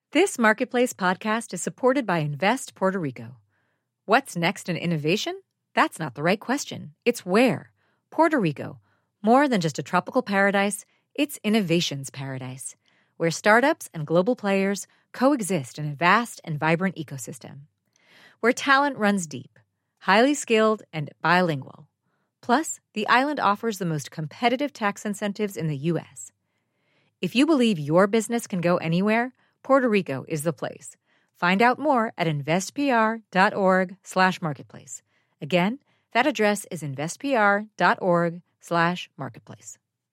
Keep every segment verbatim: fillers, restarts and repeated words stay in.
This Marketplace podcast is supported by Invest Puerto Rico. What's next in innovation? That's not the right question. It's where. Puerto Rico. More than just a tropical paradise, it's innovation's paradise, where startups and global players coexist in a vast and vibrant ecosystem. Where talent runs deep, highly skilled, and bilingual. Plus, the island offers the most competitive tax incentives in the U S. If you believe your business can go anywhere, Puerto Rico is the place. Find out more at investpr.org slash marketplace. Again, that address is investpr.org slash marketplace.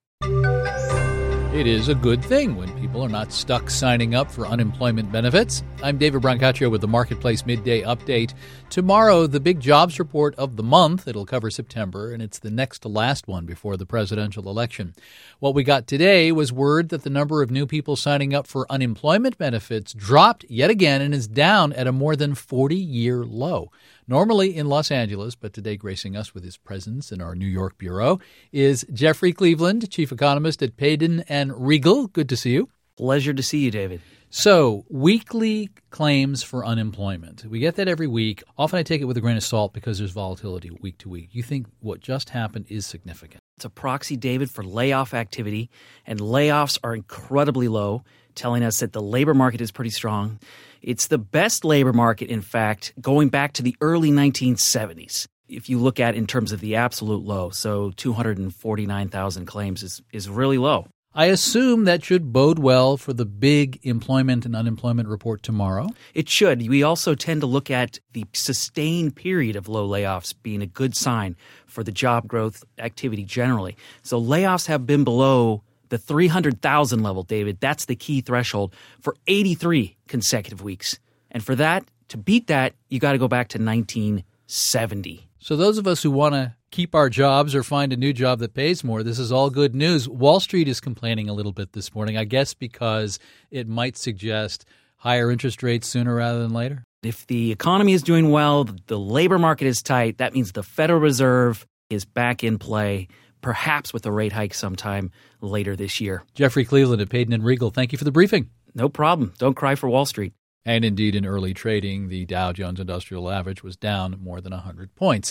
It is a good thing when people are not stuck signing up for unemployment benefits. I'm David Brancaccio with the Marketplace Midday Update. Tomorrow, the big jobs report of the month. It'll cover September, and it's the next to last one before the presidential election. What we got today was word that the number of new people signing up for unemployment benefits dropped yet again and is down at a more than forty-year low. Normally in Los Angeles, but today gracing us with his presence in our New York bureau, is Jeffrey Cleveland, chief economist at Payden and Riegle. Good to see you. Pleasure to see you, David. So, weekly claims for unemployment. We get that every week. Often I take it with a grain of salt because there's volatility week to week. You think what just happened is significant? It's a proxy, David, for layoff activity, and layoffs are incredibly low, telling us that the labor market is pretty strong. It's the best labor market, in fact, going back to the early nineteen seventies. If you look at in terms of the absolute low, so two hundred forty-nine thousand claims is, is really low. I assume that should bode well for the big employment and unemployment report tomorrow. It should. We also tend to look at the sustained period of low layoffs being a good sign for the job growth activity generally. So layoffs have been below the three hundred thousand level, David. That's the key threshold for eighty-three consecutive weeks. And for that, to beat that, you got to go back to nineteen seventy. So those of us who want to keep our jobs or find a new job that pays more, this is all good news. Wall Street is complaining a little bit this morning, I guess because it might suggest higher interest rates sooner rather than later. If the economy is doing well, the labor market is tight, that means the Federal Reserve is back in play, perhaps with a rate hike sometime later this year. Jeffrey Cleveland at Payden and Riegle, thank you for the briefing. No problem. Don't cry for Wall Street. And indeed, in early trading, the Dow Jones Industrial Average was down more than one hundred points.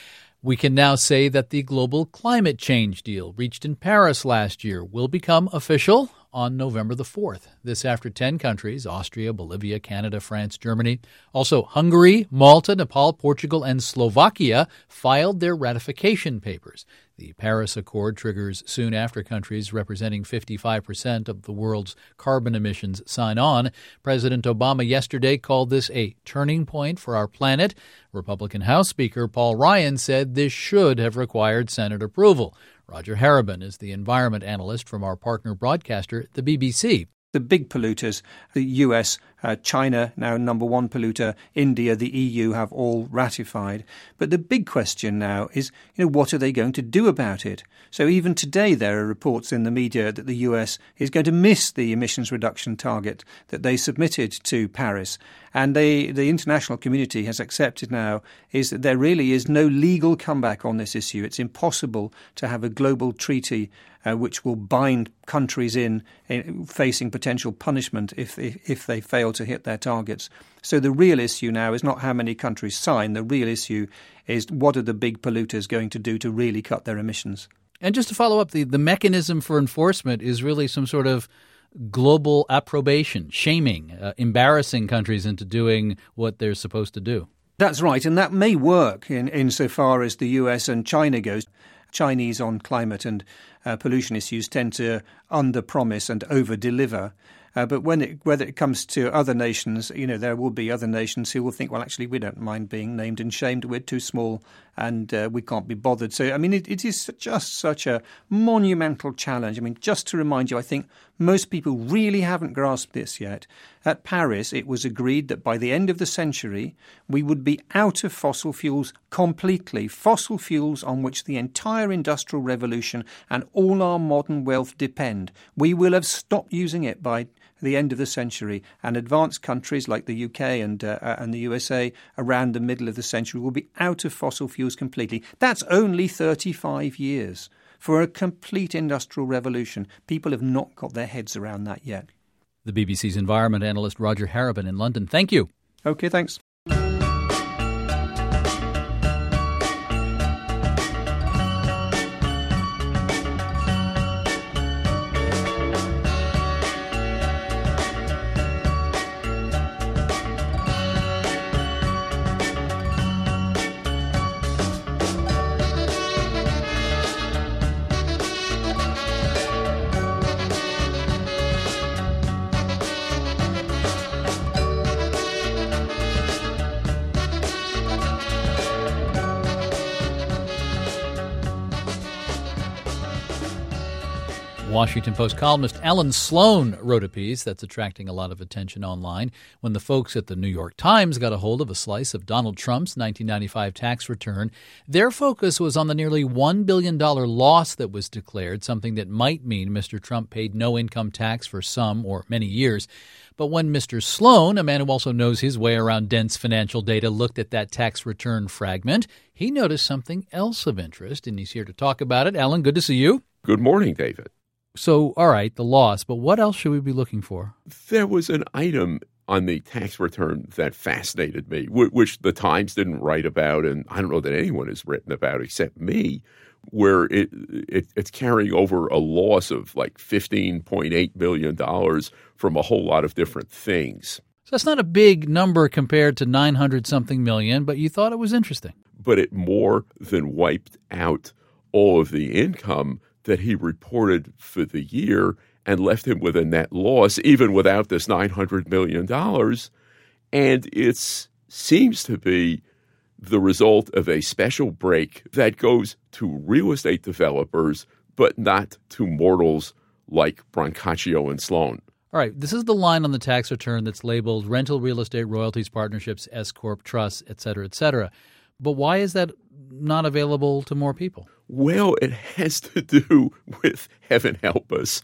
We can now say that the global climate change deal reached in Paris last year will become official on November the fourth. This after ten countries, Austria, Bolivia, Canada, France, Germany, also Hungary, Malta, Nepal, Portugal, and Slovakia filed their ratification papers. The Paris Accord triggers soon after countries representing fifty-five percent of the world's carbon emissions sign on. President Obama yesterday called this a turning point for our planet. Republican House Speaker Paul Ryan said this should have required Senate approval. Roger Harriban is the environment analyst from our partner broadcaster, the B B C. The big polluters, the U S, uh, China, now number one polluter, India, the E U have all ratified. But the big question now is, you know, what are they going to do about it? So even today there are reports in the media that the U S is going to miss the emissions reduction target that they submitted to Paris. And they, the international community has accepted now is that there really is no legal comeback on this issue. It's impossible to have a global treaty uh, which will bind countries in, in facing potential punishment if, if if they fail to hit their targets. So the real issue now is not how many countries sign. The real issue is what are the big polluters going to do to really cut their emissions. And just to follow up, the, the mechanism for enforcement is really some sort of global approbation, shaming, uh, embarrassing countries into doing what they're supposed to do. That's right, and that may work in insofar as the U S and China goes. Chinese on climate and uh, pollution issues tend to under-promise and over-deliver. Uh, but when it, whether it comes to other nations, you know, there will be other nations who will think, well, actually, we don't mind being named and shamed. We're too small and uh, we can't be bothered. So, I mean, it, it is just such a monumental challenge. I mean, just to remind you, I think most people really haven't grasped this yet. At Paris, it was agreed that by the end of the century, we would be out of fossil fuels completely, fossil fuels on which the entire industrial revolution and all our modern wealth depend. We will have stopped using it by the end of the century, and advanced countries like the U K and uh, and the U S A around the middle of the century will be out of fossil fuels completely. That's only thirty-five years for a complete industrial revolution. People have not got their heads around that yet. The B B C's environment analyst Roger Harabin in London. Thank you. Okay, thanks. Washington Post columnist Alan Sloan wrote a piece that's attracting a lot of attention online when the folks at the New York Times got a hold of a slice of Donald Trump's nineteen ninety-five tax return. Their focus was on the nearly one billion dollars loss that was declared, something that might mean Mister Trump paid no income tax for some or many years. But when Mister Sloan, a man who also knows his way around dense financial data, looked at that tax return fragment, he noticed something else of interest, and he's here to talk about it. Alan, good to see you. Good morning, David. So, all right, the loss, but what else should we be looking for? There was an item on the tax return that fascinated me, which the Times didn't write about, and I don't know that anyone has written about except me, where it, it it's carrying over a loss of like fifteen point eight billion dollars from a whole lot of different things. So that's not a big number compared to nine hundred something million, but you thought it was interesting. But it more than wiped out all of the income that he reported for the year and left him with a net loss, even without this nine hundred million dollars. And it seems to be the result of a special break that goes to real estate developers, but not to mortals like Brancaccio and Sloan. All right, this is the line on the tax return that's labeled rental real estate royalties, partnerships, S-corp, trusts, et cetera, et cetera. But why is that not available to more people? Well, it has to do with, heaven help us,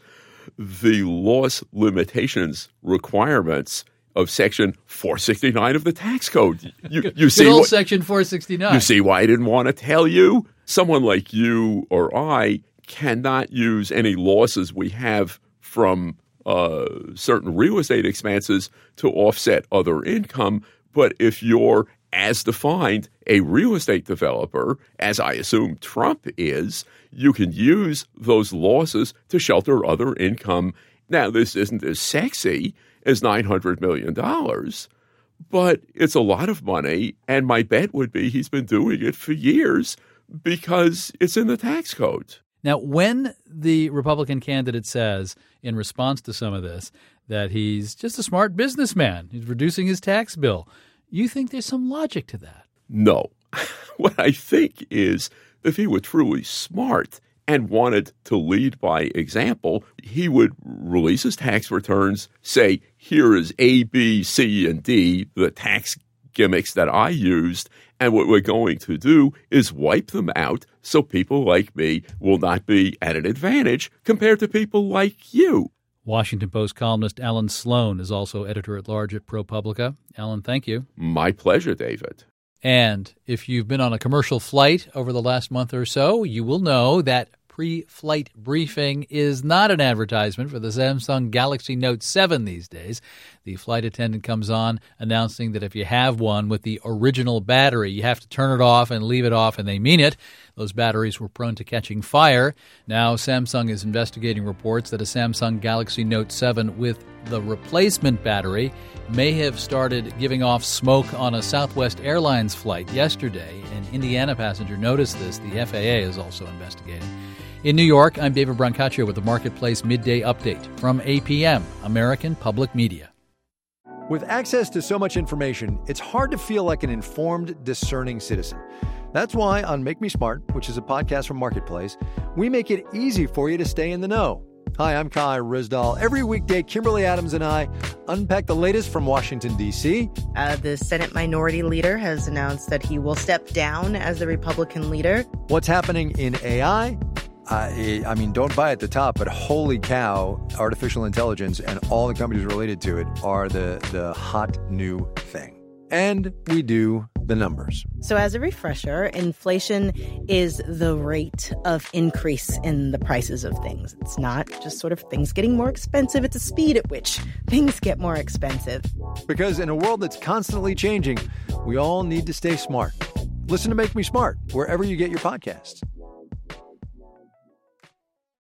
the loss limitations requirements of Section four sixty-nine of the tax code. You, you see, Good old what, Section four sixty-nine. You see why I didn't want to tell you? Someone like you or I cannot use any losses we have from uh, certain real estate expenses to offset other income. But if you're, as defined, a real estate developer, as I assume Trump is, you can use those losses to shelter other income. Now, this isn't as sexy as nine hundred million dollars, but it's a lot of money, and my bet would be he's been doing it for years because it's in the tax code. Now, when the Republican candidate says, in response to some of this, that he's just a smart businessman, he's reducing his tax bill, you think there's some logic to that? No. What I think is if he were truly smart and wanted to lead by example, he would release his tax returns, say, here is A, B, C, and D, the tax gimmicks that I used, and what we're going to do is wipe them out so people like me will not be at an advantage compared to people like you. Washington Post columnist Alan Sloan is also editor-at-large at ProPublica. Alan, thank you. My pleasure, David. And if you've been on a commercial flight over the last month or so, you will know that pre-flight briefing is not an advertisement for the Samsung Galaxy Note seven these days. The flight attendant comes on announcing that if you have one with the original battery, you have to turn it off and leave it off, and they mean it. Those batteries were prone to catching fire. Now Samsung is investigating reports that a Samsung Galaxy Note seven with the replacement battery may have started giving off smoke on a Southwest Airlines flight yesterday. An Indiana passenger noticed this. The F A A is also investigating. In New York, I'm David Brancaccio with the Marketplace Midday Update from A P M, American Public Media. With access to so much information, it's hard to feel like an informed, discerning citizen. That's why on Make Me Smart, which is a podcast from Marketplace, we make it easy for you to stay in the know. Hi, I'm Kai Rizdal. Every weekday, Kimberly Adams and I unpack the latest from Washington, D C. Uh, the Senate Minority Leader has announced that he will step down as the Republican leader. What's happening in A I? Uh, I mean, don't buy at the top, but holy cow, artificial intelligence and all the companies related to it are the, the hot new thing. And we do the the numbers. So as a refresher, inflation is the rate of increase in the prices of things. It's not just sort of things getting more expensive. It's the speed at which things get more expensive. Because in a world that's constantly changing, we all need to stay smart. Listen to Make Me Smart wherever you get your podcasts.